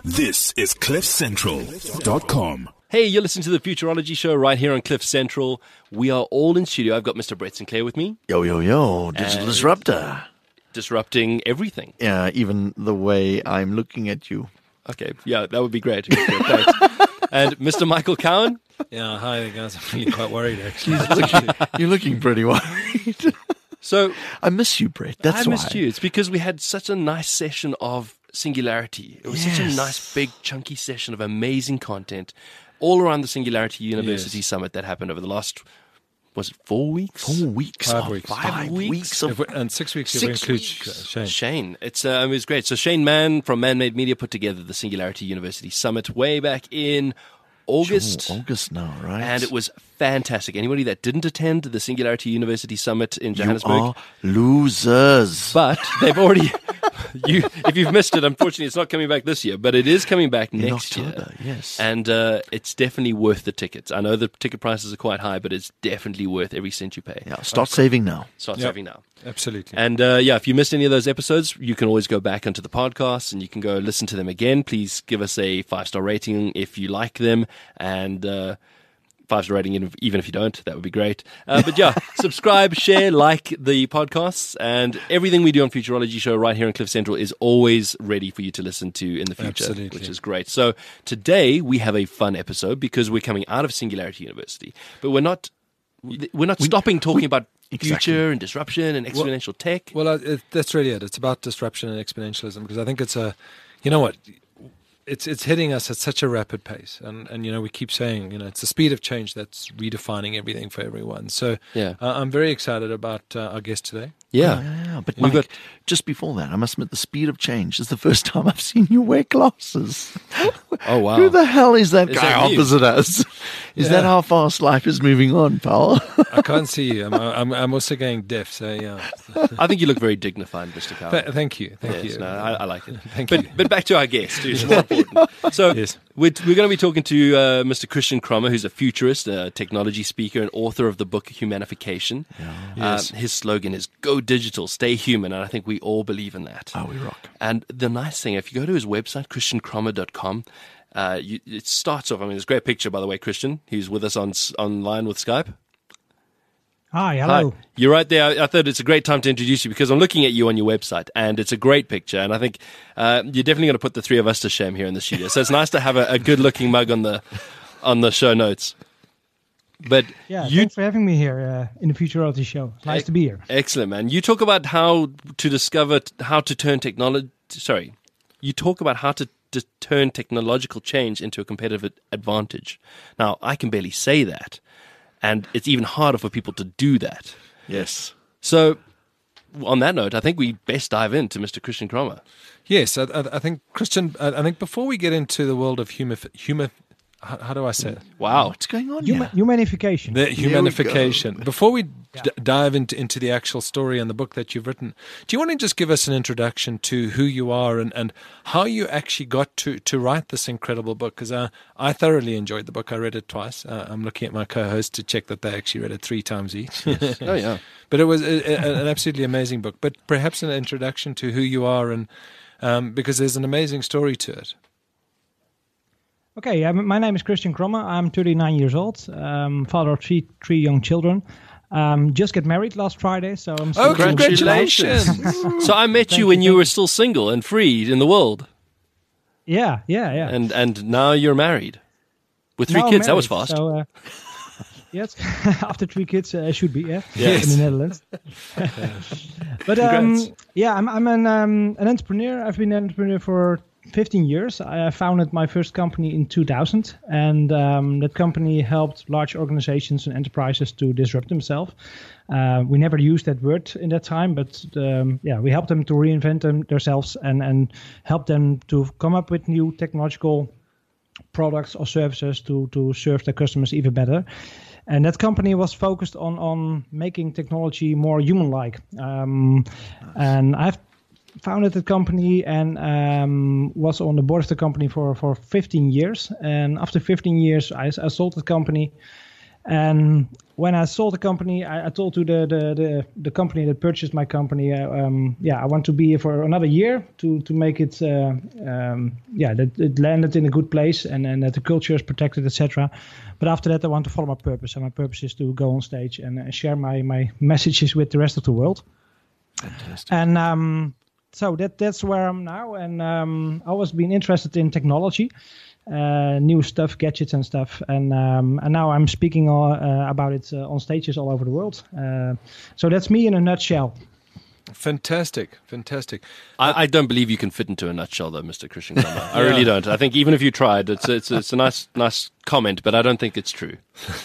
This is CliffCentral.com. Hey, you're listening to the Futurology Show right here on Cliff Central. We are all in studio. I've got Mr. Brett Sinclair with me. Yo, yo, yo, digital disruptor. Disrupting everything. Yeah, even the way I'm looking at you. Okay, yeah, that would be great. Thanks. And Mr. Michael Cowan. Yeah, hi guys. I'm really quite worried, actually. You're looking pretty worried. So I miss you, Brett. That's why. I missed you. It's because we had such a nice session of Singularity. It was such a nice, big, chunky session of amazing content all around the Singularity University Summit that happened over the last, was it 4 weeks? 4 weeks. 5 weeks. 5 weeks. And 6 weeks if we include Shane. Shane. It was great. So Shane Mann from Man-Made Media put together the Singularity University Summit way back in August. Sure, August now, right? And it was fantastic. Anybody that didn't attend the Singularity University Summit in Johannesburg, you are losers. but they've already... if you've missed it, unfortunately, it's not coming back this year, but it is coming back in next October, year. Yes. And it's definitely worth the tickets. I know the ticket prices are quite high, but it's definitely worth every cent you pay. Yeah, start saving now. Start saving now. Absolutely. And if you missed any of those episodes, you can always go back onto the podcast and you can go listen to them again. Please give us a 5-star rating if you like them, and 5-star rating even if you don't. That would be great. But yeah, subscribe, share, like the podcasts, and everything we do on Futurology Show right here on Cliff Central is always ready for you to listen to in the future, Absolutely. which is great. So today we have a fun episode because we're coming out of Singularity University, but we're not stopping talking about future and disruption and exponential tech. Well, that's really it. It's about disruption and exponentialism, because I think it's you know what? It's hitting us at such a rapid pace, and we keep saying, it's the speed of change that's redefining everything for everyone. So I'm very excited about our guest today. Yeah, but Mike, just before that, I must admit, the speed of change is the first time I've seen you wear glasses. Oh, wow. Who the hell is that guy that you? opposite us? Is that how fast life is moving on, pal? I can't see you. I'm also going deaf, so yeah. I think you look very dignified, Mr. Cowan. Thank you. Thank you. No, I like it. Thank you. But back to our guest, who's more important. So we're going to be talking to Mr. Christian Kromme, who's a futurist, a technology speaker, and author of the book Humanification. His slogan is "Go digital, stay human," and I think we all believe in that. Oh, we rock. And the nice thing, if you go to his website, christiankromme.com, it starts off, there's a great picture, by the way, Christian. He's with us online with Skype. Hi, hello. Hi. You're right there. I thought it's a great time to introduce you because I'm looking at you on your website, and it's a great picture. And I think you're definitely going to put the three of us to shame here in the studio. So it's nice to have a good-looking mug on the show notes. But thanks for having me here in the Futurology Show. It's nice to be here. Excellent, man. You talk about how to turn technology. Sorry, you talk about how to turn technological change into a competitive advantage. Now, I can barely say that. And it's even harder for people to do that. Yes. So, on that note, I think we best dive into Mr. Christian Kromme. Yes, I think, Christian, I think before we get into the world of how do I say it? Wow. What's going on Humanification. The humanification. Before we dive into the actual story and the book that you've written, do you want to just give us an introduction to who you are and how you actually got to write this incredible book? Because I thoroughly enjoyed the book. I read it twice. I'm looking at my co-host to check that they actually read it 3 times each. Yes. Oh, yeah. But it was an absolutely amazing book. But perhaps an introduction to who you are, and because there's an amazing story to it. Okay, my name is Christian Kromme. I'm 39 years old, father of three young children. Just got married last Friday, so I'm still congratulations! So I met you when you were still single and free in the world. Yeah. And now you're married with 3 kids. That was fast. So, yes, after 3 kids, I should be in the Netherlands. But I'm an entrepreneur. I've been an entrepreneur for 15 years. I founded my first company in 2000, and that company helped large organizations and enterprises to disrupt themselves. We never used that word in that time, but we helped them to reinvent themselves and help them to come up with new technological products or services to serve their customers even better. And that company was focused on making technology more human-like. And I've founded the company and was on the board of the company for 15 years. And after 15 years, I sold the company And when I sold the company, I told to the company that purchased my company, I want to be here for another year to make it, that it landed in a good place and that the culture is protected, etc. But after that, I want to follow my purpose, and my purpose is to go on stage and share my messages with the rest of the world. Fantastic. And so that's where I'm now, and I've always been interested in technology. New stuff, gadgets and stuff, and now I'm speaking about it on stages all over the world. So that's me in a nutshell. Fantastic. I don't believe you can fit into a nutshell, though, Mr. Christian Kramer. I really don't. I think even if you tried, it's a nice comment, but I don't think it's true.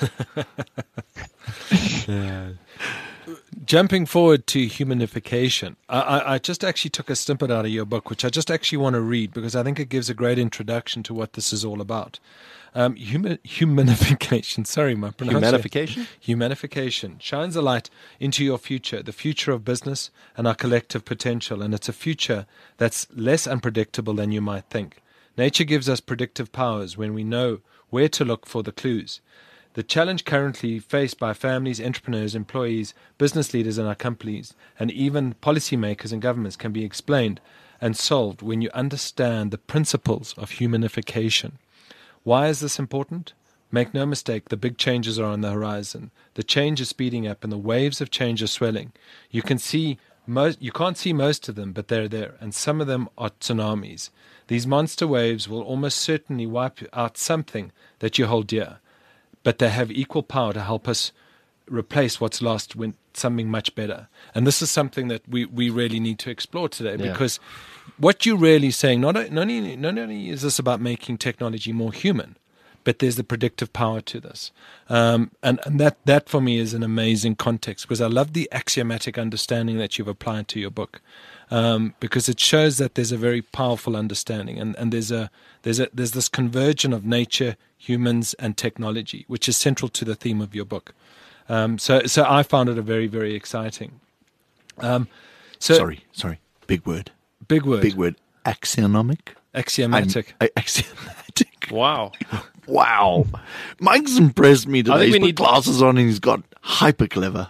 Yeah. Jumping forward to humanification, I just actually took a snippet out of your book, which I just actually want to read because I think it gives a great introduction to what this is all about. Humanification, sorry, my pronunciation. Humanification shines a light into your future, the future of business and our collective potential, and it's a future that's less unpredictable than you might think. Nature gives us predictive powers when we know where to look for the clues. The challenge currently faced by families, entrepreneurs, employees, business leaders in our companies, and even policymakers and governments can be explained and solved when you understand the principles of humanification. Why is this important? Make no mistake, the big changes are on the horizon. The change is speeding up and the waves of change are swelling. You can't see most of them, but they're there, and some of them are tsunamis. These monster waves will almost certainly wipe out something that you hold dear, but they have equal power to help us replace what's lost with something much better. And this is something that we really need to explore today, because what you're really saying, not only is this about making technology more human, but there's the predictive power to this. And that for me is an amazing context, because I love the axiomatic understanding that you've applied to your book, because it shows that there's a very powerful understanding, and there's this convergence of nature, humans, and technology, which is central to the theme of your book. So I found it a very, very exciting. Sorry, big word. Axiomatic. Axiomatic. Axiomatic. Wow. Mike's impressed me today. I think He's put glasses on and he's got hyper clever.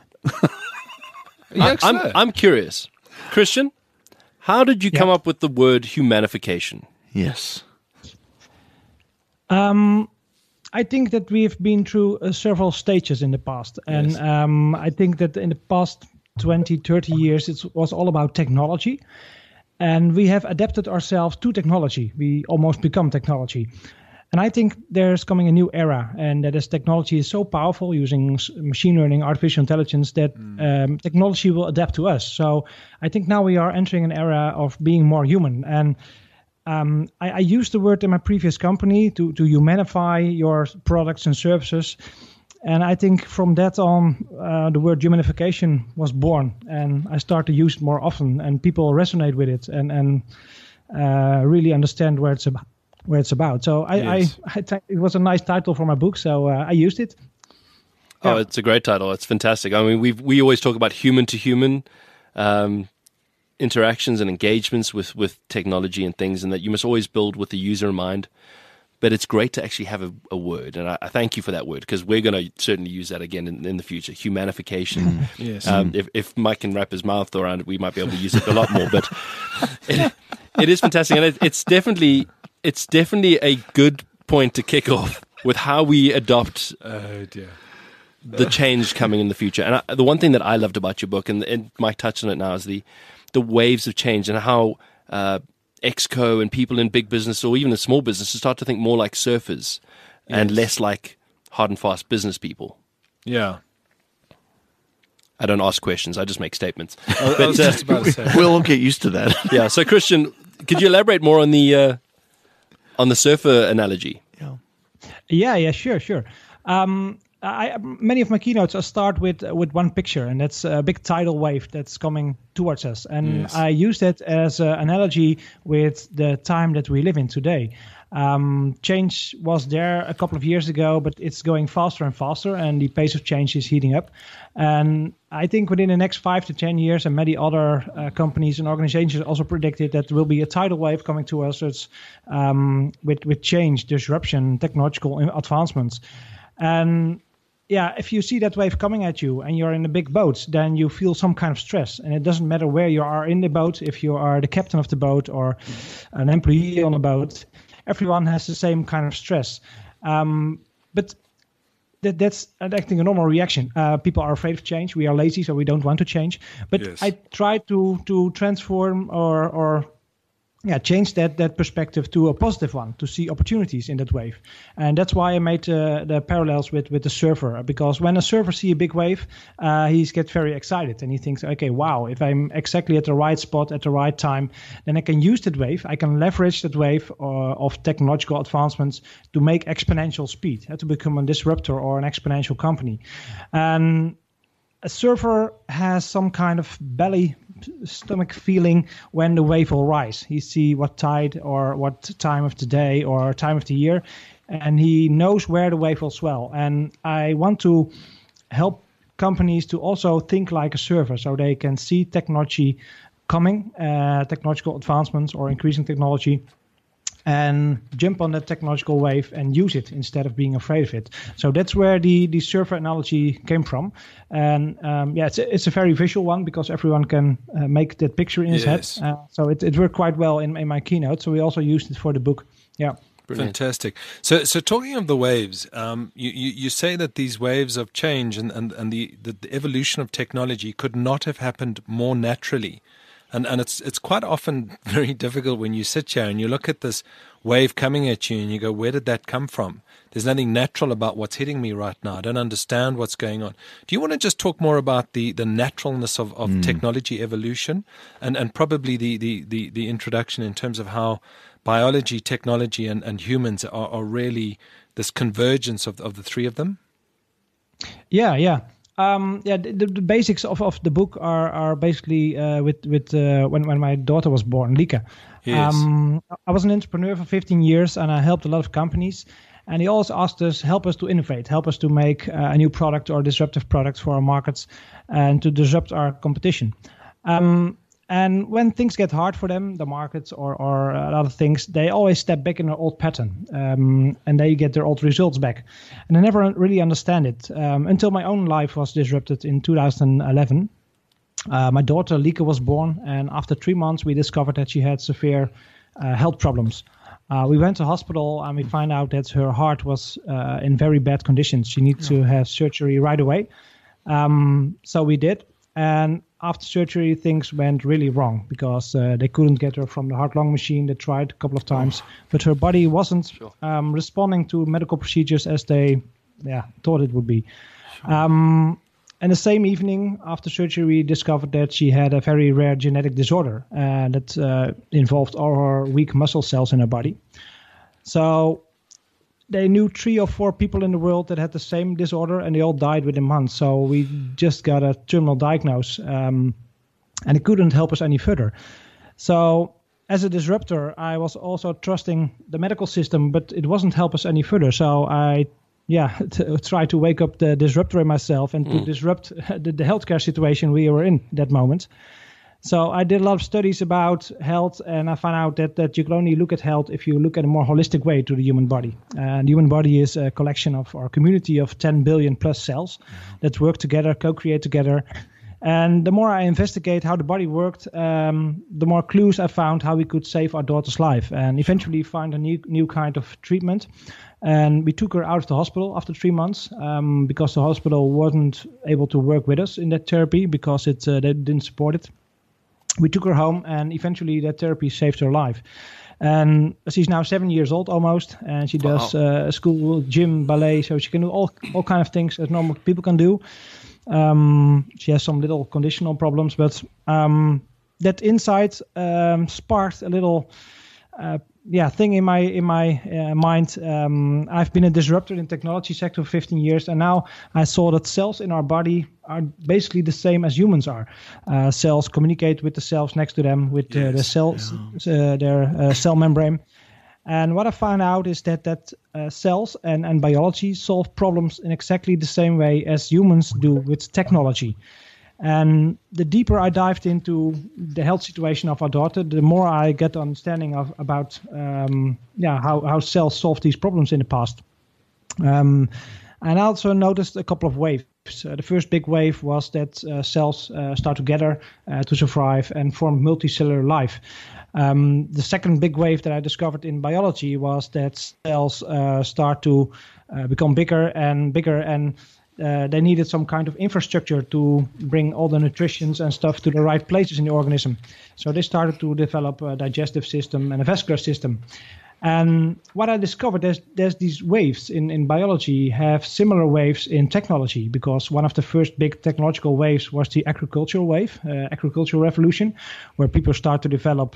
I'm curious. Christian, how did you come up with the word humanification? Yes. I think that we've been through several stages in the past. And I think that in the past 20, 30 years, it was all about technology. And we have adapted ourselves to technology. We almost become technology. And I think there's coming a new era, and that is technology is so powerful using machine learning, artificial intelligence, that technology will adapt to us. So I think now we are entering an era of being more human. And I used the word in my previous company to humanify your products and services. And I think from that on, the word humanification was born, and I started to use it more often, and people resonate with it and really understand where it's about. So I think it was a nice title for my book, so I used it. Oh, it's a great title. It's fantastic. I mean, we always talk about human to human interactions and engagements with technology and things, and that you must always build with the user in mind. But it's great to actually have a word, and I thank you for that word, because we're going to certainly use that again in the future. Humanification. Yes. If Mike can wrap his mouth around it, we might be able to use it a lot more. But it is fantastic, and it's definitely a good point to kick off with how we adopt the change coming in the future. And the one thing that I loved about your book, and Mike touched on it now, is the waves of change, and how Exco and people in big business or even in small businesses start to think more like surfers and less like hard and fast business people. Yeah. I don't ask questions. I just make statements. I was just about to say. We'll all get used to that. Yeah. So, Christian, could you elaborate more on the surfer analogy? Yeah, sure. Many of my keynotes I start with one picture, and that's a big tidal wave that's coming towards us. And I use that as an analogy with the time that we live in today. Change was there a couple of years ago, but it's going faster and faster, and the pace of change is heating up. And I think within the next 5 to 10 years, and many other companies and organizations also predicted that there will be a tidal wave coming to us. It's with change, disruption, technological advancements. And if you see that wave coming at you and you're in a big boat, then you feel some kind of stress. And it doesn't matter where you are in the boat, if you are the captain of the boat or an employee on a boat, everyone has the same kind of stress. But that's, I think, a normal reaction. People are afraid of change. We are lazy, so we don't want to change. But yes. I try to transform or change that perspective to a positive one, to see opportunities in that wave. And that's why I made the parallels with the surfer, because when a surfer sees a big wave, he gets very excited and he thinks, okay, wow, if I'm exactly at the right spot at the right time, then I can use that wave. I can leverage that wave of technological advancements to make exponential speed, to become a disruptor or an exponential company. And a surfer has some kind of stomach feeling when the wave will rise. He see what tide or what time of the day or time of the year, and he knows where the wave will swell. And I want to help companies to also think like a surfer, so they can see technology coming, technological advancements or increasing technology, and jump on that technological wave and use it instead of being afraid of it. So that's where the surfer analogy came from. And it's a very visual one because everyone can make that picture in his head. So it worked quite well in my keynote. So we also used it for the book. Yeah. Brilliant. Fantastic. So talking of the waves, you say that these waves of change and the evolution of technology could not have happened more naturally. And it's quite often very difficult when you sit here and you look at this wave coming at you and you go, where did that come from? There's nothing natural about what's hitting me right now. I don't understand what's going on. Do you want to just talk more about the naturalness of technology evolution and probably the introduction in terms of how biology, technology, and humans are really this convergence of the three of them? Yeah. The basics of the book are basically when my daughter was born, Lika. Yes. I was an entrepreneur for 15 years and I helped a lot of companies. And he always asked us, help us to innovate, help us to make a new product or disruptive product for our markets and to disrupt our competition. And when things get hard for them, the markets or other things, they always step back in their old pattern and they get their old results back. And I never really understand it until my own life was disrupted in 2011. My daughter, Lika, was born, and after 3 months, we discovered that she had severe health problems. We went to hospital and we find out that her heart was in very bad conditions. She needed to have surgery right away. So we did. And after surgery, things went really wrong because they couldn't get her from the heart-lung machine. They tried a couple of times, but her body wasn't responding to medical procedures as they thought it would be. And the same evening after surgery, we discovered that she had a very rare genetic disorder that involved all her weak muscle cells in her body. So they knew 3 or 4 people in the world that had the same disorder, and they all died within months. So we just got a terminal diagnosis, and it couldn't help us any further. So as a disruptor, I was also trusting the medical system, but it wasn't help us any further. So I try to wake up the disruptor in myself and to disrupt the healthcare situation we were in that moment. So I did a lot of studies about health, and I found out that you can only look at health if you look at a more holistic way to the human body. And the human body is a collection of our community of 10 billion plus cells that work together, co-create together. And the more I investigate how the body worked, the more clues I found how we could save our daughter's life and eventually find a new kind of treatment. And we took her out of the hospital after 3 months because the hospital wasn't able to work with us in that therapy because they didn't support it. We took her home, and eventually that therapy saved her life. And she's now 7 years old almost, and she does school, gym, ballet, so she can do all kind of things that normal people can do. She has some little conditional problems, but that insight sparked a little thing in my mind. I've been a disruptor in the technology sector for 15 years, and now I saw that cells in our body are basically the same as humans are. Cells communicate with the cells next to them, with the cells, their cell membrane. And what I found out is that cells and biology solve problems in exactly the same way as humans do with technology. And the deeper I dived into the health situation of our daughter, the more I get understanding about how cells solve these problems in the past. And I also noticed a couple of waves. The first big wave was that cells start together to survive and form multicellular life. The second big wave that I discovered in biology was that cells start to become bigger and they needed some kind of infrastructure to bring all the nutritions and stuff to the right places in the organism. So they started to develop a digestive system and a vascular system. And what I discovered, there's these waves in biology have similar waves in technology, because one of the first big technological waves was the agricultural wave, agricultural revolution, where people start to develop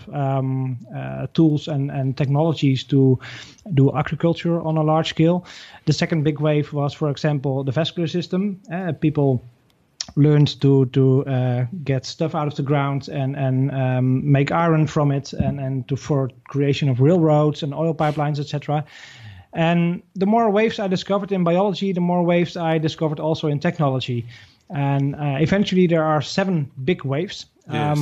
tools and technologies to do agriculture on a large scale. The second big wave was, for example, the vascular system. People learned to get stuff out of the ground and make iron from it and for creation of railroads and oil pipelines, etc. And the more waves I discovered in biology, the more waves I discovered also in technology. And eventually there are 7 big waves. Yes.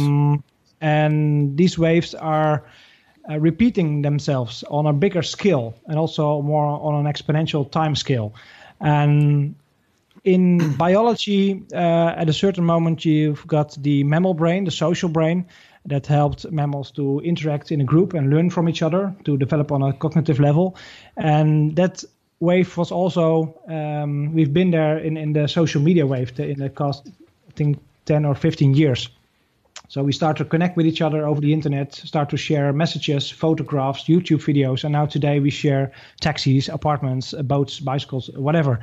And these waves are repeating themselves on a bigger scale and also more on an exponential time scale. And in biology, at a certain moment, you've got the mammal brain, the social brain, that helped mammals to interact in a group and learn from each other, to develop on a cognitive level. And that wave was also, we've been there in the social media wave in the past, I think, 10 or 15 years. So we start to connect with each other over the internet, start to share messages, photographs, YouTube videos. And now today we share taxis, apartments, boats, bicycles, whatever.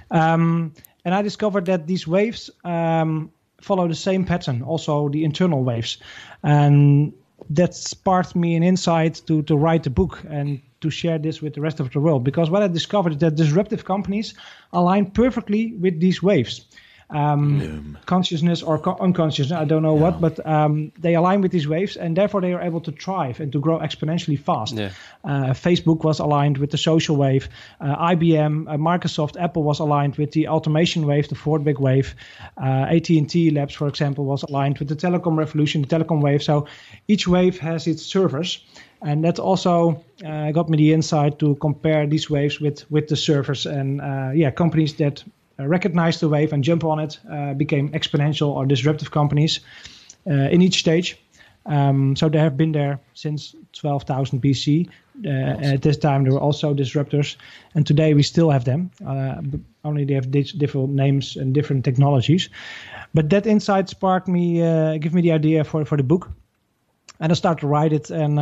And I discovered that these waves follow the same pattern, also the internal waves. And that sparked me an insight to write the book and to share this with the rest of the world. Because what I discovered is that disruptive companies align perfectly with these waves. Consciousness or unconscious, I don't know what, but they align with these waves, and therefore they are able to thrive and to grow exponentially fast. Yeah. Facebook was aligned with the social wave. IBM, Microsoft, Apple was aligned with the automation wave, the fourth big wave. AT&T Labs, for example, was aligned with the telecom revolution, the telecom wave. So each wave has its servers. And that also got me the insight to compare these waves with the servers. And companies that recognize the wave and jump on it became exponential or disruptive companies in each stage. So they have been there since 12,000 BC. At this time, there were also disruptors. And today we still have them. Only they have different names and different technologies. But that insight sparked me, gave me the idea for the book. And I started to write it, and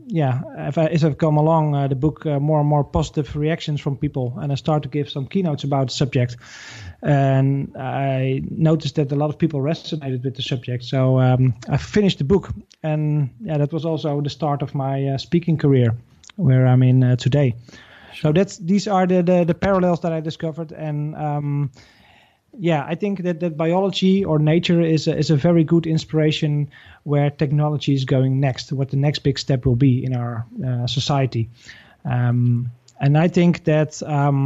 as I've come along, the book, more and more positive reactions from people, and I started to give some keynotes about the subject, and I noticed that a lot of people resonated with the subject. So I finished the book, and that was also the start of my speaking career, where I'm in today. So these are the parallels that I discovered, and I think that biology or nature is a very good inspiration where technology is going next, what the next big step will be in our society. And I think that,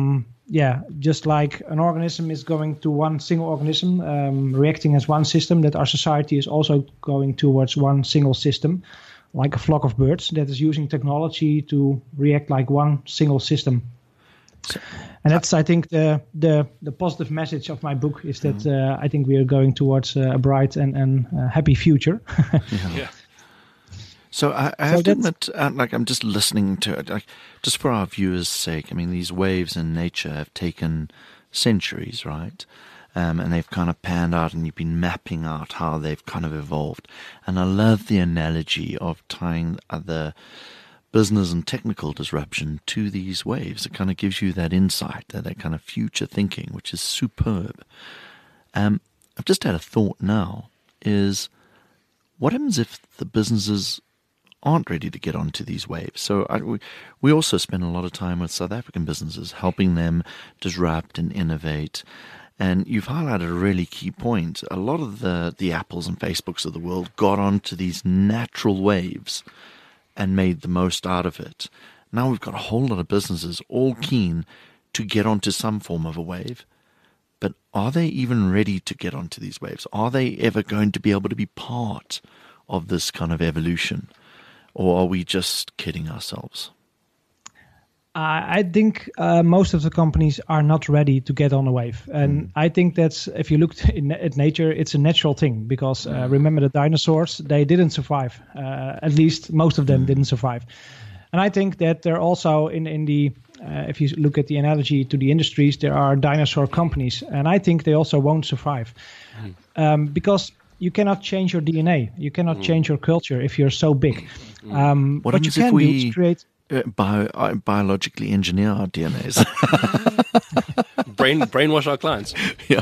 just like an organism is going to one single organism, reacting as one system, that our society is also going towards one single system, like a flock of birds that is using technology to react like one single system. And that's, I think, the positive message of my book is that I think we are going towards a bright and happy future. Yeah. So I have to admit, I'm just listening to it, just for our viewers' sake. I mean, these waves in nature have taken centuries, right? And they've kind of panned out, and you've been mapping out how they've kind of evolved. And I love the analogy of tying the business and technical disruption to these waves. It kind of gives you that insight, that kind of future thinking, which is superb. I've just had a thought now, is what happens if the businesses aren't ready to get onto these waves? So we also spend a lot of time with South African businesses, helping them disrupt and innovate. And you've highlighted a really key point. A lot of the Apples and Facebooks of the world got onto these natural waves and made the most out of it. Now we've got a whole lot of businesses all keen to get onto some form of a wave. But are they even ready to get onto these waves? Are they ever going to be able to be part of this kind of evolution? Or are we just kidding ourselves? I think most of the companies are not ready to get on the wave. And I think that's, if you look at nature, it's a natural thing. Because remember the dinosaurs, they didn't survive. At least most of them didn't survive. And I think that they're also in the, if you look at the analogy to the industries, there are dinosaur companies. And I think they also won't survive. Because you cannot change your DNA. You cannot change your culture if you're so big. What you can do is create... biologically engineer our DNAs. Brainwash our clients. Yeah.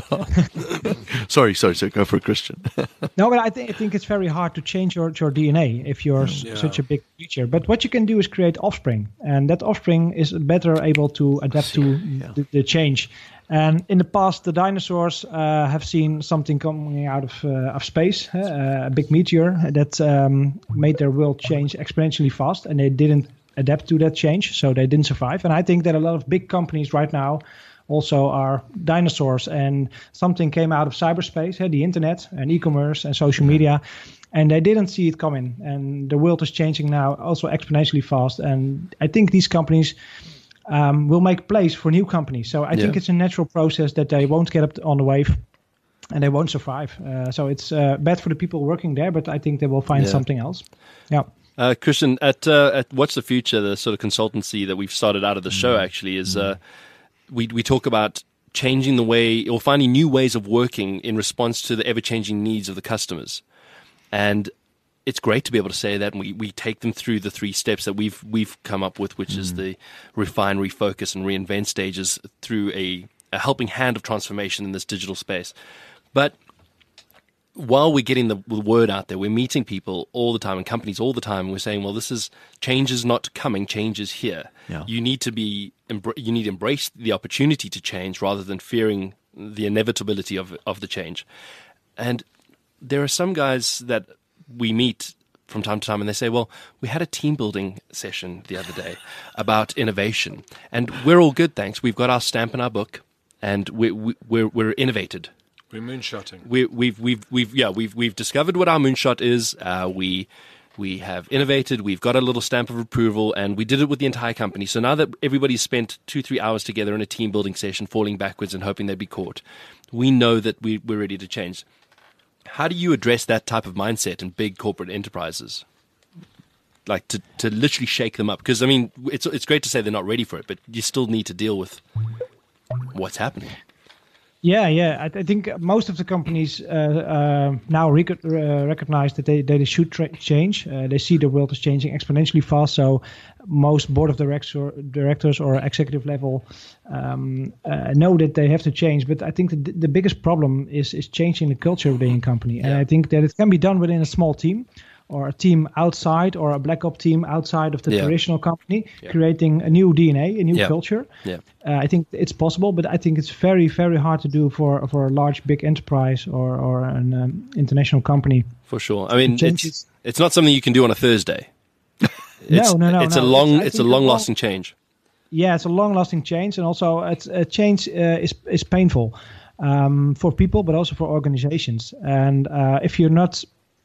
sorry. Go for a Christian. No, but I think it's very hard to change your DNA if you're such a big creature. But what you can do is create offspring, and that offspring is better able to adapt to the change. And in the past, the dinosaurs have seen something coming out of space, a big meteor that made their world change exponentially fast, and they didn't adapt to that change, so they didn't survive. And I think that a lot of big companies right now also are dinosaurs, and something came out of cyberspace, the internet and e-commerce and social media, and they didn't see it coming. And the world is changing now also exponentially fast, and I think these companies will make place for new companies. So I think it's a natural process that they won't get up on the wave and they won't survive. So it's bad for the people working there, but I think they will find something else. Yeah. Christian, at What's the Future, the sort of consultancy that we've started out of the show actually is we talk about changing the way or finding new ways of working in response to the ever-changing needs of the customers. And it's great to be able to say that, and we take them through the 3 steps that we've come up with, which is the refine, refocus, and reinvent stages through a helping hand of transformation in this digital space. But while we're getting the word out there, we're meeting people all the time and companies all the time, and we're saying, well, change is not coming, change is here. Yeah. You need to embrace the opportunity to change rather than fearing the inevitability of the change. And there are some guys that we meet from time to time, and they say, well, we had a team building session the other day about innovation, and we're all good, thanks. We've got our stamp in our book, and we're innovated. We're moonshotting. We've discovered what our moonshot is. We have innovated. We've got a little stamp of approval, and we did it with the entire company. So now that everybody's spent 2-3 hours together in a team building session, falling backwards and hoping they'd be caught, we know that we're ready to change. How do you address that type of mindset in big corporate enterprises? Like to literally shake them up? Because I mean, it's great to say they're not ready for it, but you still need to deal with what's happening. Yeah. I think most of the companies now recognize that they should change. They see the world is changing exponentially fast. So most board of directors or executive level know that they have to change. But I think the biggest problem is changing the culture within a company. And I think that it can be done within a small team, or a team outside, or a black op team outside of the traditional company, creating a new DNA, a new culture. Yeah. I think it's possible, but I think it's very, very hard to do for a large, big enterprise or an international company. For sure. I mean, it's not something you can do on a Thursday. No. It's a long-lasting change. Yeah, it's a long-lasting change, and also a change is painful for people, but also for organizations. And if you're not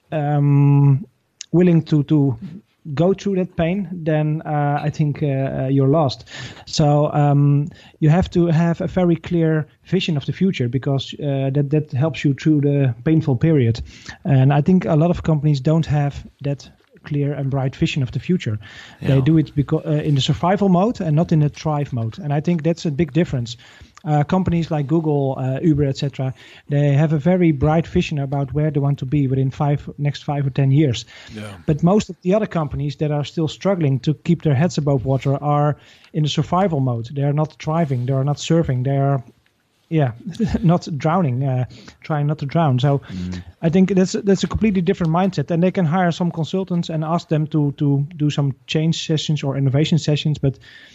willing to go through that pain, then I think you're lost. So you have to have a very clear vision of the future, because that helps you through the painful period. And I think a lot of companies don't have that clear and bright vision of the future. Yeah. They do it in the survival mode and not in the thrive mode. And I think that's a big difference. Companies like Google, Uber, etc., they have a very bright vision about where they want to be within next 5 or 10 years. Yeah. But most of the other companies that are still struggling to keep their heads above water are in the survival mode. They are not thriving. They are not surfing. They are, not drowning, trying not to drown. So I think that's a completely different mindset. And they can hire some consultants and ask them to do some change sessions or innovation sessions. But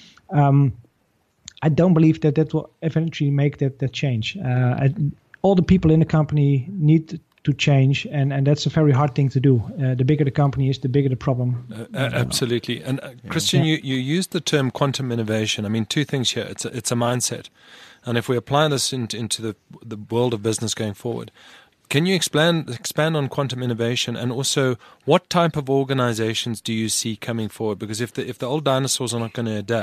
I don't believe that will eventually make that change. All the people in the company need to change, and that's a very hard thing to do. The bigger the company is, the bigger the problem. Absolutely. And Christian, you used the term quantum innovation. I mean, 2 things here. It's a mindset. And if we apply this into the world of business going forward, can you expand on quantum innovation, and also what type of organizations do you see coming forward? Because if the old dinosaurs are not going to adapt,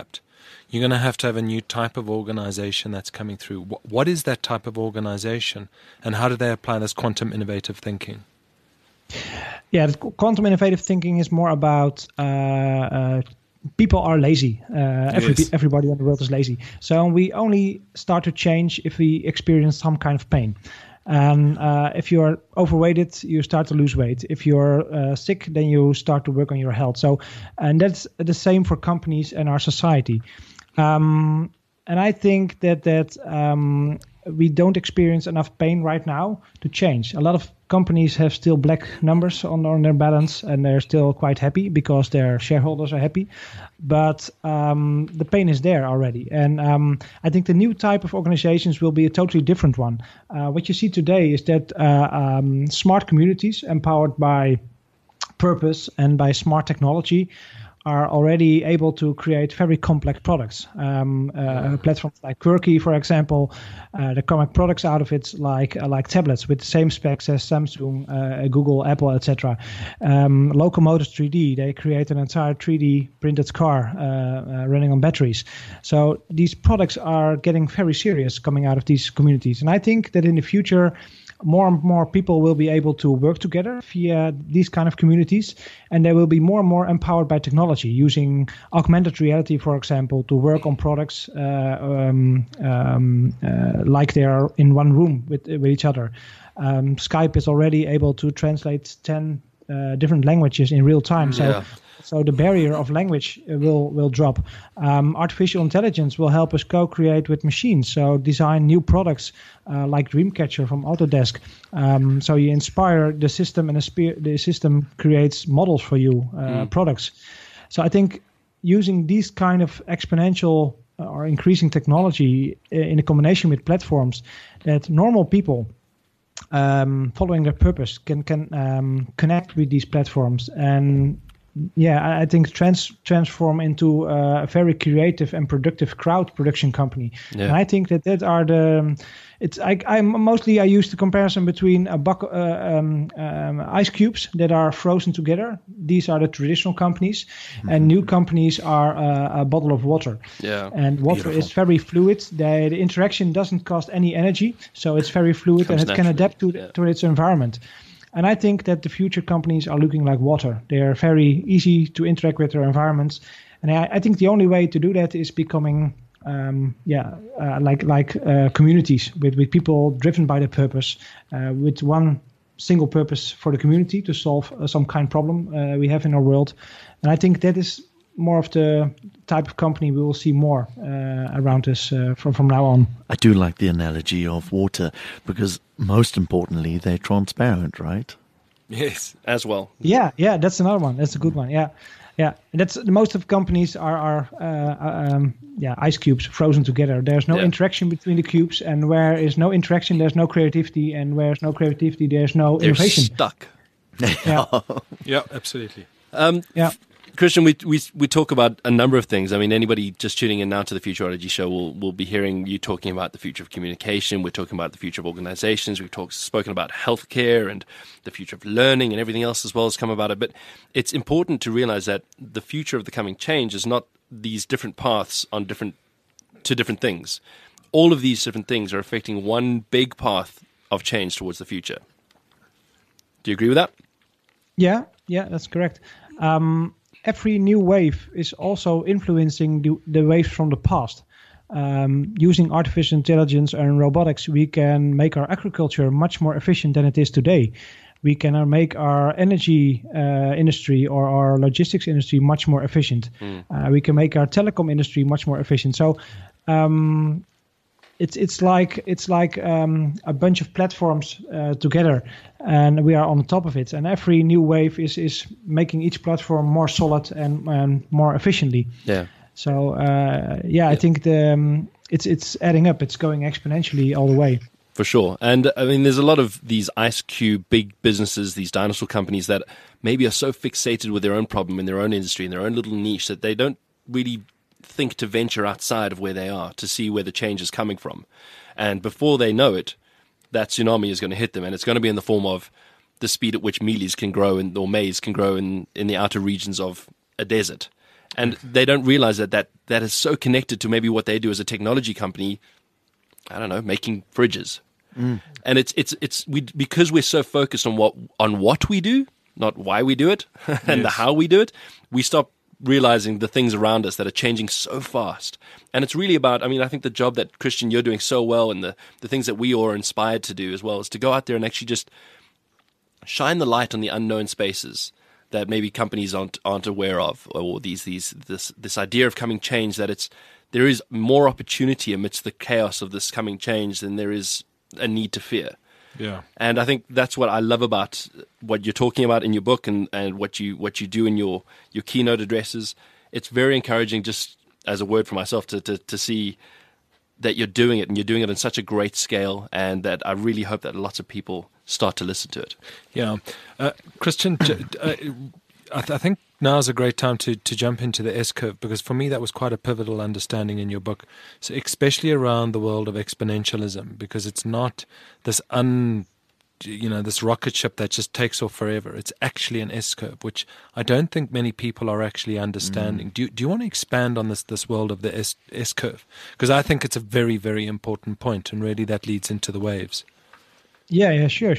you're going to have a new type of organization that's coming through. What is that type of organization, and how do they apply this quantum innovative thinking? Yeah, the quantum innovative thinking is more about people are lazy. Everybody in the world is lazy. So we only start to change if we experience some kind of pain. And if you're overweighted, you start to lose weight. If you're sick, then you start to work on your health. So, and that's the same for companies and our society. And I think that we don't experience enough pain right now to change. A lot of companies have still black numbers on their balance, and they're still quite happy because their shareholders are happy. But the pain is there already. And I think the new type of organizations will be a totally different one. What you see today is that smart communities empowered by purpose and by smart technology are already able to create very complex products. Platforms like Quirky, for example, they come products out of it like tablets with the same specs as Samsung, Google, Apple, etc. Locomotive 3D, they create an entire 3D printed car running on batteries. So these products are getting very serious coming out of these communities. And I think that in the future, more and more people will be able to work together via these kind of communities, and they will be more and more empowered by technology, using augmented reality, for example, to work on products like they are in one room with each other. Skype is already able to translate 10 different languages in real time. So the barrier of language will drop. Artificial intelligence will help us co-create with machines. So design new products like Dreamcatcher from Autodesk. So you inspire the system, and the system creates models for you, products. So I think using these kind of exponential or increasing technology in a combination with platforms, that normal people following their purpose can connect with these platforms, and I think transform into a very creative and productive crowd production company. Yeah. And I think that are the. I use the comparison between ice cubes that are frozen together. These are the traditional companies, and new companies are a bottle of water. Yeah, and water is very fluid. The interaction doesn't cost any energy, so it's very fluid and it can adapt to its environment. And I think that the future companies are looking like water. They are very easy to interact with their environments. And I think the only way to do that is becoming, communities with people driven by the purpose, with one single purpose for the community to solve some kind of problem we have in our world. And I think that is more of the type of company we will see more around us from now on. I do like the analogy of water because, most importantly, they're transparent, right? Yes, as well. Yeah, that's another one. That's a good one. Yeah. That's most of companies are ice cubes frozen together. There's no interaction between the cubes, and where is no interaction, there's no creativity, and where's no creativity, there's no innovation. They're stuck. Yeah, absolutely. Christian, we talk about a number of things. I mean, anybody just tuning in now to the Future Oddity Show will be hearing you talking about the future of communication. We're talking about the future of organizations. We've spoken about healthcare and the future of learning and everything else as well has come about it. But it's important to realize that the future of the coming change is not these different paths on different things. All of these different things are affecting one big path of change towards the future. Do you agree with that? Yeah, that's correct. Every new wave is also influencing the waves from the past. Using artificial intelligence and robotics, we can make our agriculture much more efficient than it is today. We can make our energy industry or our logistics industry much more efficient. We can make our telecom industry much more efficient. So it's like a bunch of platforms together, and we are on top of it. And every new wave is making each platform more solid and more efficiently. Yeah. So I think it's adding up. It's going exponentially all the way. For sure. And I mean, there's a lot of these ice cube big businesses, these dinosaur companies that maybe are so fixated with their own problem in their own industry, in their own little niche, that they don't really think to venture outside of where they are to see where the change is coming from. And before they know it, that tsunami is going to hit them, and it's going to be in the form of the speed at which mealies can grow or maize can grow in the outer regions of a desert. And they don't realize that is so connected to maybe what they do as a technology company, I don't know, making fridges. And because we're so focused on what we do, not why we do it, and the how we do it, we stop realizing the things around us that are changing so fast. And it's really about, I think the job that, Christian, you're doing so well, and the things that we all are inspired to do as well, is to go out there and actually just shine the light on the unknown spaces that maybe companies aren't aware of, or this idea of coming change, that there is more opportunity amidst the chaos of this coming change than there is a need to fear. Yeah. And I think that's what I love about what you're talking about in your book, and what you do in your keynote addresses. It's very encouraging, just as a word for myself, to see that you're doing it, and you're doing it on such a great scale, and that I really hope that lots of people start to listen to it. Yeah. Christian, I think now is a great time to jump into the S-curve, because for me that was quite a pivotal understanding in your book, so especially around the world of exponentialism, because it's not this this rocket ship that just takes off forever. It's actually an S-curve, which I don't think many people are actually understanding. Do you want to expand on this world of the S-curve? Because I think it's a very, very important point, and really that leads into the waves. Yeah, sure.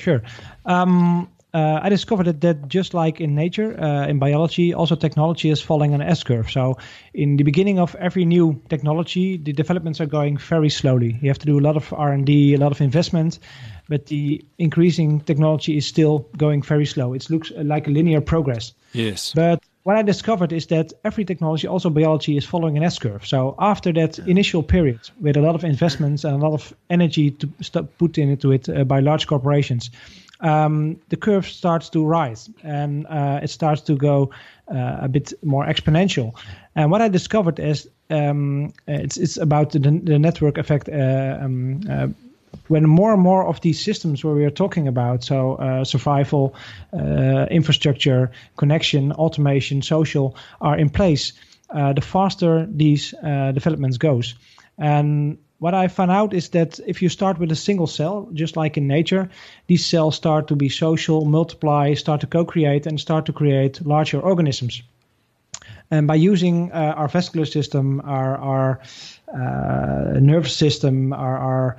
I discovered that just like in nature, in biology, also technology is following an S-curve. So in the beginning of every new technology, the developments are going very slowly. You have to do a lot of R&D, a lot of investment, but the increasing technology is still going very slow. It looks like a linear progress. Yes. But what I discovered is that every technology, also biology, is following an S-curve. So after that initial period, with a lot of investments and a lot of energy to put into it by large corporations, the curve starts to rise, and it starts to go a bit more exponential. And what I discovered is it's about the network effect. When more and more of these systems where we are talking about, so survival, infrastructure, connection, automation, social, are in place, the faster these developments goes. And what I found out is that if you start with a single cell, just like in nature, these cells start to be social, multiply, start to co-create, and start to create larger organisms. And by using our vascular system, our nervous system, our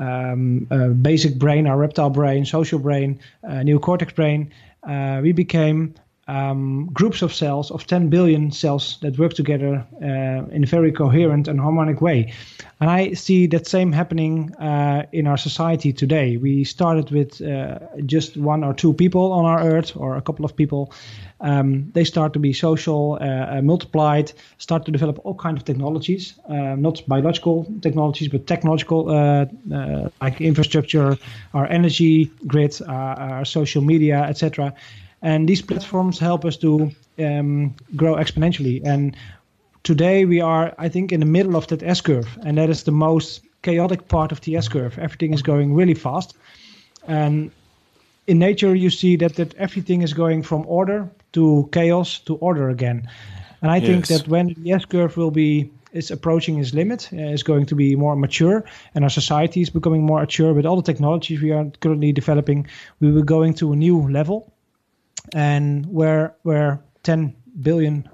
basic brain, our reptile brain, social brain, neocortex brain, we became groups of cells, of 10 billion cells that work together in a very coherent and harmonic way. And I see that same happening in our society today. We started with just one or two people on our Earth, or a couple of people. They start to be social, multiplied, start to develop all kinds of technologies, not biological technologies, but technological, like infrastructure, our energy grid, our social media, etc. And these platforms help us to grow exponentially. And today we are, I think, in the middle of that S-curve, and that is the most chaotic part of the S-curve. Everything is going really fast. And in nature, you see that everything is going from order to chaos to order again. And I think that when the S-curve is approaching its limit, is going to be more mature, and our society is becoming more mature with all the technologies we are currently developing, we will go into a new level, and where 10 billion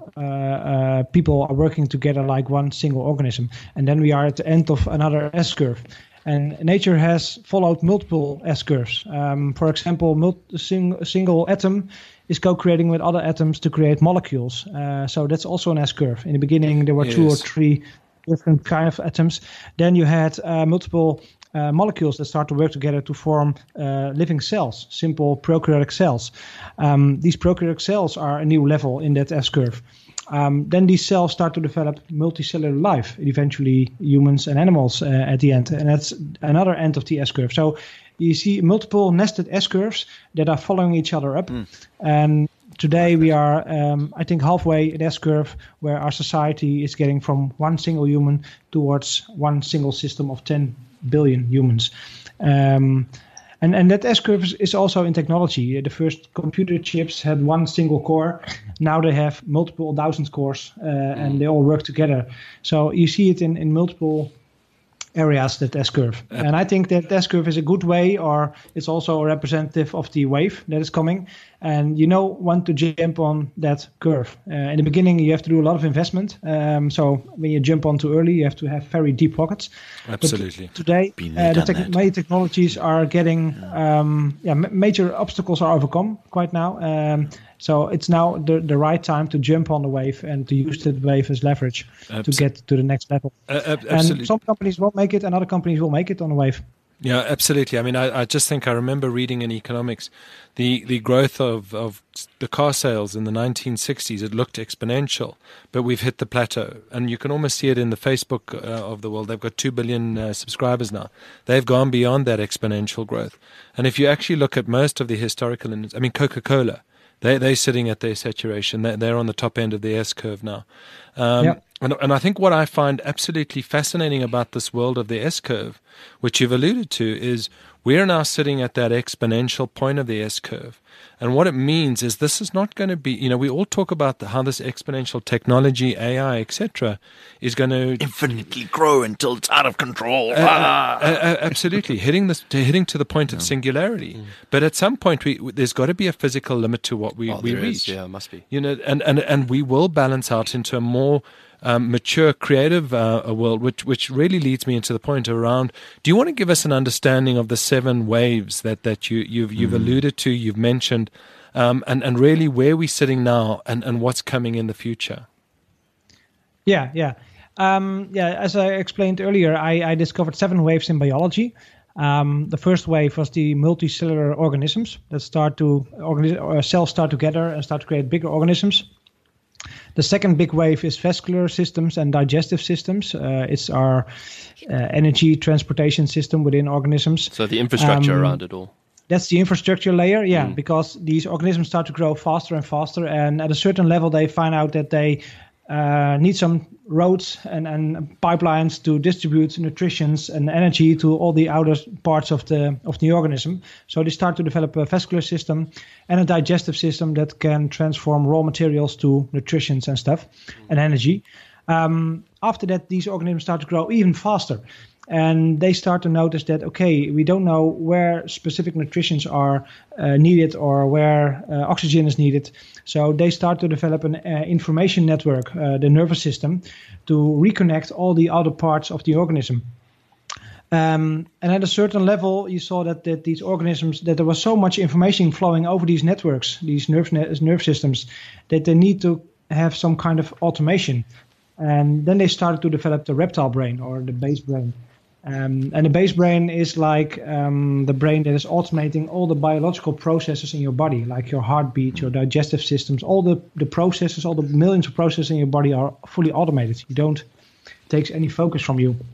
people are working together like one single organism. And then we are at the end of another S-curve. And nature has followed multiple S-curves. For example, a single atom is co-creating with other atoms to create molecules. So that's also an S-curve. In the beginning, there were two or three different kind of atoms. Then you had multiple molecules that start to work together to form living cells, simple prokaryotic cells. These prokaryotic cells are a new level in that S-curve. Then these cells start to develop multicellular life, eventually humans and animals at the end. And that's another end of the S-curve. So you see multiple nested S-curves that are following each other up. And today we are, I think, halfway in S-curve where our society is getting from one single human towards one single system of 10 billion humans. And that S-curve is also in technology. The first computer chips had one single core. Now they have multiple thousand cores, and they all work together. So you see it in multiple areas, that S-curve. And I think that S-curve is a good way, or it's also a representative of the wave that is coming. and want to jump on that curve. In the beginning, you have to do a lot of investment. So when you jump on too early, you have to have very deep pockets. Absolutely. But today, many technologies are getting major obstacles are overcome quite now. So it's now the right time to jump on the wave and to use that wave as leverage to get to the next level. And some companies won't make it, and other companies will make it on the wave. Yeah, absolutely. I mean, I just think I remember reading in economics the growth of the car sales in the 1960s. It looked exponential, but we've hit the plateau. And you can almost see it in the Facebook of the world. They've got 2 billion subscribers now. They've gone beyond that exponential growth. And if you actually look at most of the historical, Coca-Cola, they're sitting at their saturation. They're on the top end of the S-curve now. And I think what I find absolutely fascinating about this world of the S-curve, which you've alluded to, is we're now sitting at that exponential point of the S-curve. And what it means is this is not going to be, we all talk about how this exponential technology, AI, etc., is going to infinitely grow until it's out of control. Absolutely, hitting to the point of singularity. But at some point, there's got to be a physical limit to what we reach. Yeah, must be. And we will balance out into a more mature, creative world, which really leads me into the point around, do you want to give us an understanding of the 7 waves that you've alluded to, you've mentioned, and really where we're sitting now and what's coming in the future? Yeah. As I explained earlier, I discovered 7 waves in biology. The first wave was the multicellular organisms that cells start together and start to create bigger organisms. The second big wave is vascular systems and digestive systems. It's our energy transportation system within organisms. So the infrastructure around it all. That's the infrastructure layer, because these organisms start to grow faster and faster. And at a certain level, they find out that they need some roads and pipelines to distribute nutrition and energy to all the outer parts of the organism. So they start to develop a vascular system and a digestive system that can transform raw materials to nutrition and stuff and energy. After that, these organisms start to grow even faster. And they start to notice that, we don't know where specific nutrients are needed or where oxygen is needed. So they start to develop an information network, the nervous system, to reconnect all the other parts of the organism. And at a certain level, you saw that these organisms, that there was so much information flowing over these networks, these nerve systems, that they need to have some kind of automation. And then they started to develop the reptile brain or the base brain. And the base brain is like the brain that is automating all the biological processes in your body, like your heartbeat, your digestive systems, all the processes, all the millions of processes in your body are fully automated. It takes any focus from you.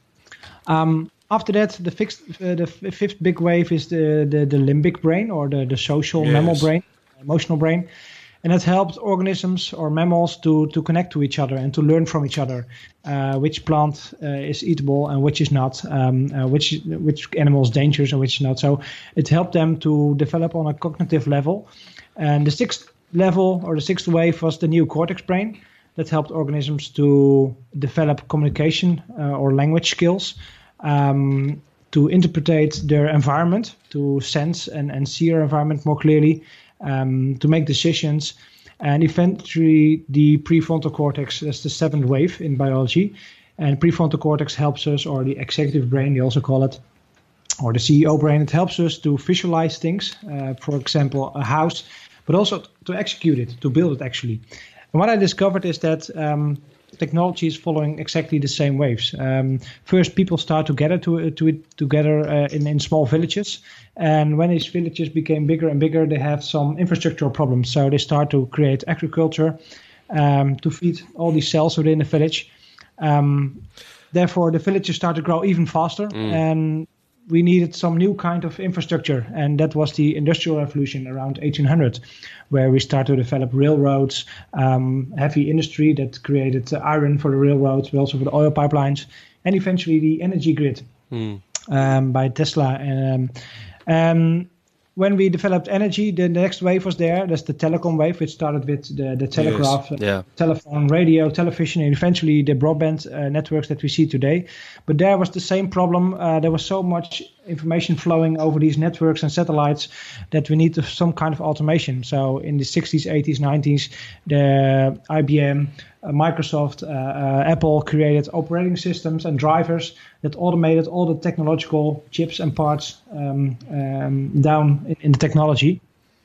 After that, the fifth big wave is the limbic brain or the social mammal brain, emotional brain. And it helped organisms or mammals to connect to each other and to learn from each other, which plant is eatable and which is not, which animal is dangerous and which is not. So it helped them to develop on a cognitive level. And the 6th level or the 6th wave was the neocortex brain that helped organisms to develop communication or language skills, to interpret their environment, to sense and see their environment more clearly, to make decisions, and eventually the prefrontal cortex, that's the 7th wave in biology. And prefrontal cortex helps us, or the executive brain, they also call it, or the CEO brain, it helps us to visualize things, for example, a house, but also to execute it, to build it actually. And what I discovered is that technology is following exactly the same waves. First, people start to gather together in small villages. And when these villages became bigger and bigger, they have some infrastructural problems. So they start to create agriculture to feed all these cells within the village. Therefore, the villages start to grow even faster. And we needed some new kind of infrastructure. And that was the Industrial Revolution around 1800, where we started to develop railroads, heavy industry that created iron for the railroads, but also for the oil pipelines, and eventually the energy grid by Tesla. When we developed energy, the next wave was there. That's the telecom wave, which started with the telegraph, telephone, radio, television, and eventually the broadband networks that we see today. But there was the same problem. There was so much information flowing over these networks and satellites that we need some kind of automation. So in the 60s, 80s, 90s, the IBM, Microsoft, Apple created operating systems and drivers that automated all the technological chips and parts down in the technology.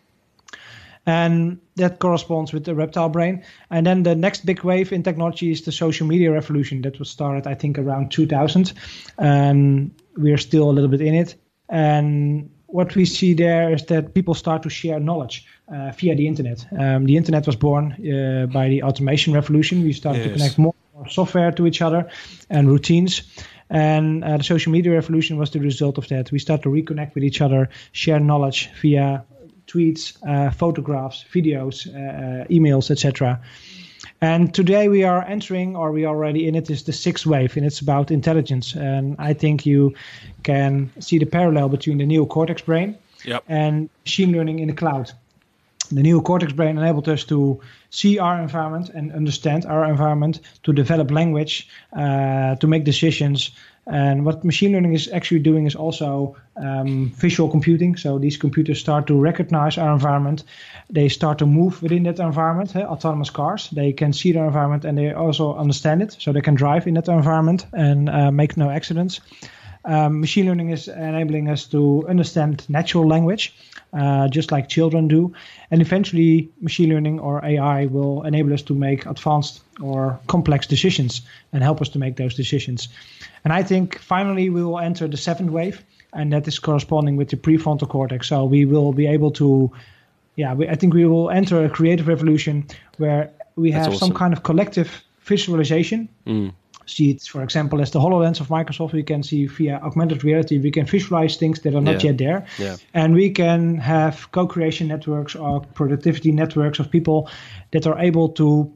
And that corresponds with the reptile brain. And then the next big wave in technology is the social media revolution that was started, I think, around 2000. And we're still a little bit in it. And what we see there is that people start to share knowledge via the internet. The internet was born by the automation revolution. We started to connect more software to each other and routines. And the social media revolution was the result of that. We start to reconnect with each other, share knowledge via tweets, photographs, videos, emails, etc. And today we are entering, or we are already in it, is the sixth wave, and it's about intelligence. And I think you can see the parallel between the neocortex brain and machine learning in the cloud. The neocortex brain enabled us to see our environment and understand our environment, to develop language, to make decisions. And what machine learning is actually doing is also visual computing. So these computers start to recognize our environment. They start to move within that environment. Autonomous cars, they can see their environment and they also understand it. So they can drive in that environment and make no accidents. Machine learning is enabling us to understand natural language, just like children do. And eventually, machine learning or AI will enable us to make advanced or complex decisions and help us to make those decisions. And I think finally we will enter the seventh wave, and that is corresponding with the prefrontal cortex. So we will be able to, I think we will enter a creative revolution where we have some kind of collective visualization. See it, for example, as the HoloLens of Microsoft. We can see via augmented reality, we can visualize things that are not yet there. And we can have co-creation networks or productivity networks of people that are able to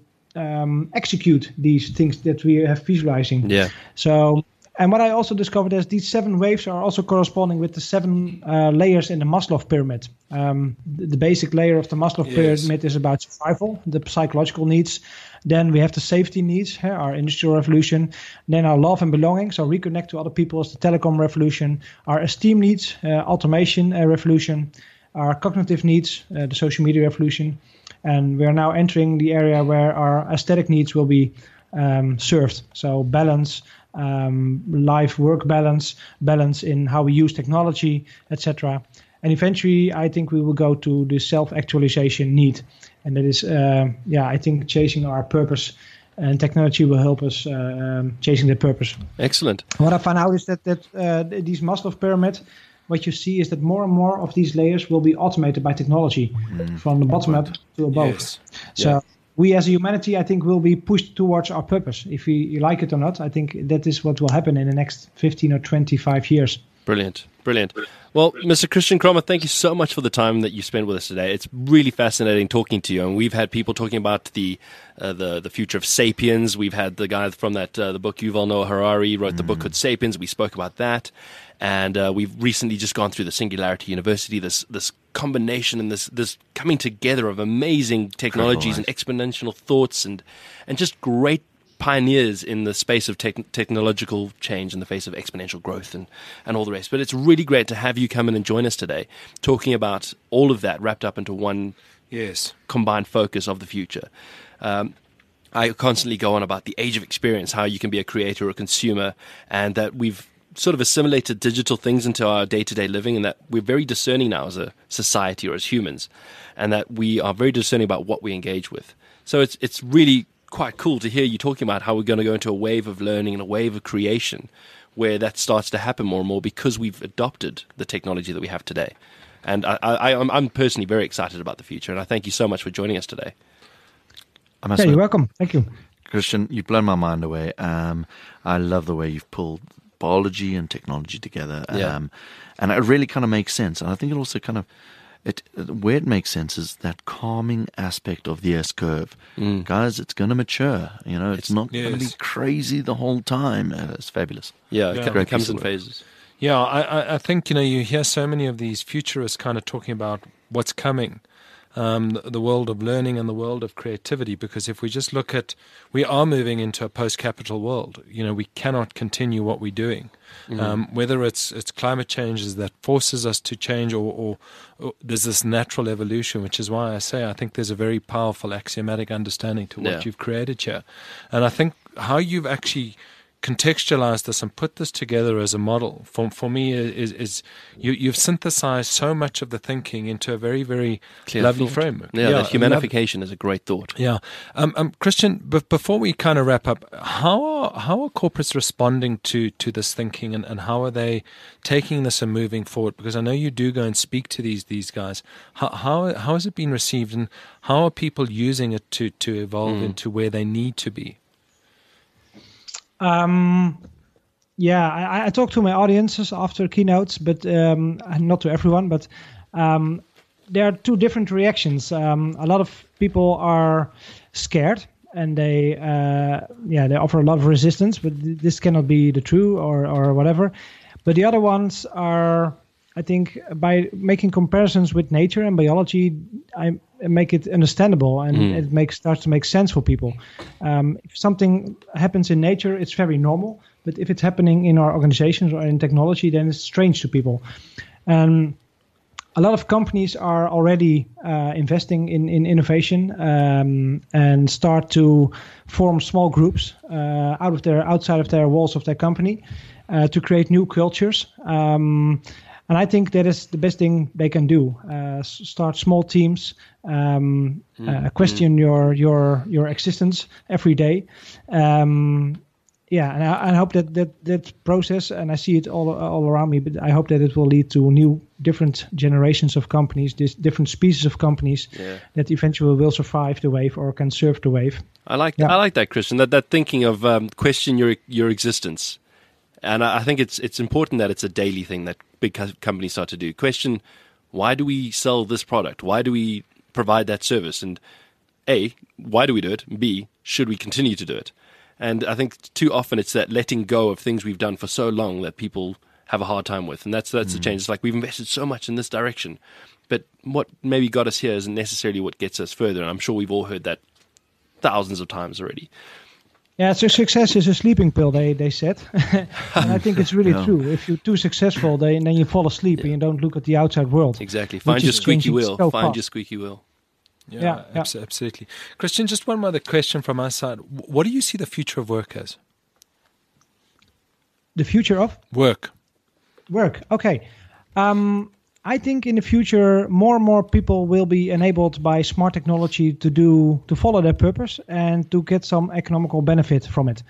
execute these things that we have visualizing. So, and what I also discovered is these seven waves are also corresponding with the seven layers in the Maslow pyramid. The basic layer of the Maslow pyramid is about survival, the psychological needs. Then we have the safety needs, our industrial revolution. Then our love and belonging, so reconnect to other people, is the telecom revolution. Our esteem needs, automation revolution. Our cognitive needs, the social media revolution. And we are now entering the area where our aesthetic needs will be served. So balance, life-work balance, balance in how we use technology, etc. And eventually, I think we will go to the self-actualization need. And that is, I think, chasing our purpose. And technology will help us chasing that purpose. Excellent. What I found out is that these Maslow pyramid, what you see is that more and more of these layers will be automated by technology from the bottom up to above. So we as a humanity, I think, will be pushed towards our purpose. If you like it or not, I think that is what will happen in the next 15 or 25 years. Brilliant. Well, Mr. Christian Kromme, thank you so much for the time that you spent with us today. It's really fascinating talking to you. And we've had people talking about the future of Sapiens. We've had the guy from the book, Yuval Noah Harari, wrote the book called Sapiens. We spoke about that. And we've recently just gone through the Singularity University, this combination and this coming together of amazing technologies and exponential thoughts and just great pioneers in the space of technological change in the face of exponential growth and all the rest. But it's really great to have you come in and join us today, talking about all of that wrapped up into one combined focus of the future. I constantly go on about the age of experience, how you can be a creator or a consumer, and that we've sort of assimilated digital things into our day-to-day living, and that we're very discerning now as a society or as humans, and that we are very discerning about what we engage with. So it's really quite cool to hear you talking about how we're going to go into a wave of learning and a wave of creation where that starts to happen more and more because we've adopted the technology that we have today. And I'm personally very excited about the future, and I thank you so much for joining us today. You're welcome. Thank you. Christian, you've blown my mind away. I love the way you've pulled biology and technology together. And it really kind of makes sense. And I think it also kind of, where it makes sense is that calming aspect of the S-curve. Guys, it's going to mature. It's not going to be crazy the whole time. It's fabulous. It comes in phases. I think, you hear so many of these futurists kind of talking about what's coming. the world of learning and the world of creativity. Because if we just look at, we are moving into a post-capital world. We cannot continue what we're doing. Whether it's climate change that forces us to change, or there's this natural evolution, which is why I say I think there's a very powerful axiomatic understanding to what you've created here. And I think how you've actually contextualize this and put this together as a model for me is you've synthesized so much of the thinking into a very, very clear lovely framework. That humanification is a great thought. Yeah. Christian, before we kind of wrap up, how are corporates responding to this thinking, and how are they taking this and moving forward? Because I know you do go and speak to these guys. How has it been received, and how are people using it to evolve into where they need to be? I talk to my audiences after keynotes, but not to everyone. But there are two different reactions. A lot of people are scared, and they offer a lot of resistance. But this cannot be the true or whatever. But the other ones are, I think, by making comparisons with nature and biology, I make it understandable, and it starts to make sense for people. If something happens in nature, it's very normal. But if it's happening in our organizations or in technology, then it's strange to people. A lot of companies are already investing in innovation and start to form small groups outside of their walls of their company to create new cultures. And I think that is the best thing they can do. Start small teams, question your existence every day. And I hope that process, and I see it all around me, but I hope that it will lead to new, different generations of companies, different species of companies that eventually will survive the wave or can surf the wave. I like that, Christian. That thinking of question your existence. And I think it's important that it's a daily thing that big companies start to do. Question, why do we sell this product? Why do we provide that service? And A, why do we do it? And B, should we continue to do it? And I think too often it's that letting go of things we've done for so long that people have a hard time with. And that's the change. It's like we've invested so much in this direction, but what maybe got us here isn't necessarily what gets us further. And I'm sure we've all heard that thousands of times already. Yeah, so success is a sleeping pill, they said. And I think it's really true. If you're too successful, then you fall asleep and you don't look at the outside world. Exactly. Find your squeaky wheel. Find your squeaky wheel. Yeah. Absolutely. Christian, just one other question from my side. What do you see the future of work as? The future of? Work. Okay. I think in the future, more and more people will be enabled by smart technology to follow their purpose and to get some economical benefit from it.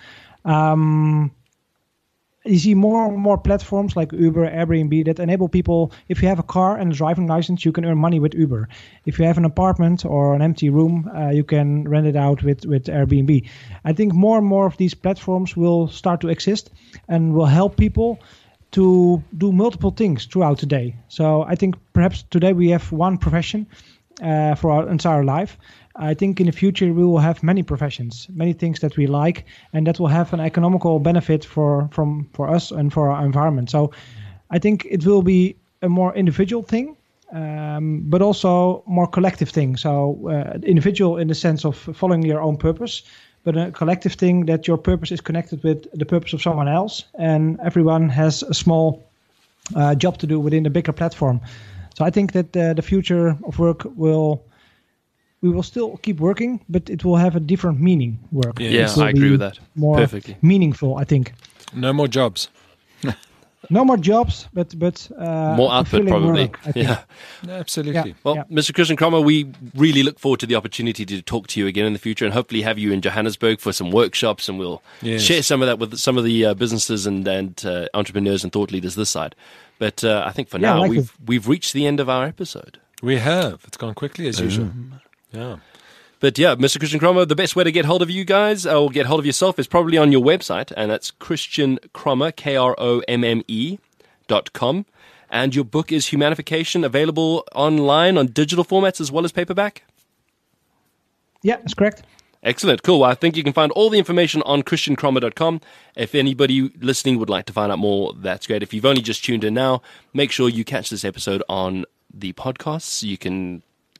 You see more and more platforms like Uber, Airbnb that enable people, if you have a car and a driving license, you can earn money with Uber. If you have an apartment or an empty room, you can rent it out with Airbnb. I think more and more of these platforms will start to exist and will help people to do multiple things throughout the day. So I think perhaps today we have one profession for our entire life. I think in the future we will have many professions, many things that we like, and that will have an economical benefit for us and for our environment. So I think it will be a more individual thing, but also more collective thing. So individual in the sense of following your own purpose, but a collective thing that your purpose is connected with the purpose of someone else, and everyone has a small job to do within the bigger platform. So I think that the future of work we will still keep working, but it will have a different meaning. Work. Yeah, I agree with that. More perfectly meaningful, I think. No more jobs. No more jobs, but more output probably. Work, yeah, absolutely. Yeah. Well, Mr. Christian Kromme, we really look forward to the opportunity to talk to you again in the future, and hopefully have you in Johannesburg for some workshops, and we'll share some of that with some of the businesses and entrepreneurs and thought leaders this side. But I think for now we've reached the end of our episode. We have. It's gone quickly as usual. Yeah. But yeah, Mr. Christian Kromme, the best way to get hold of you guys or get hold of yourself is probably on your website, and that's Christian Kromme, KROMME.com. And your book is Humanification, available online on digital formats as well as paperback? Yeah, that's correct. Excellent. Cool. Well, I think you can find all the information on christiankromme.com. If anybody listening would like to find out more, that's great. If you've only just tuned in now, make sure you catch this episode on the podcasts. You can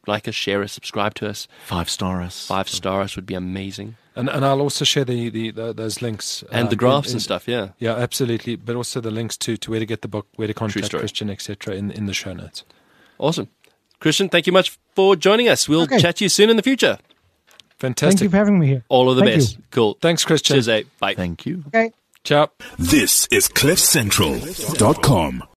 like us, share us, subscribe to us. 5-star us. 5-star us would be amazing. And I'll also share those links. And the graphs and stuff, yeah. Yeah, absolutely. But also the links to where to get the book, where to contact Christian, etc. in the show notes. Awesome. Christian, thank you much for joining us. We'll chat to you soon in the future. Fantastic. Thank you for having me here. All of the best. Cool. Thanks, Christian. Cheers, Bye. Thank you. Okay. Ciao. This is CliffCentral.com.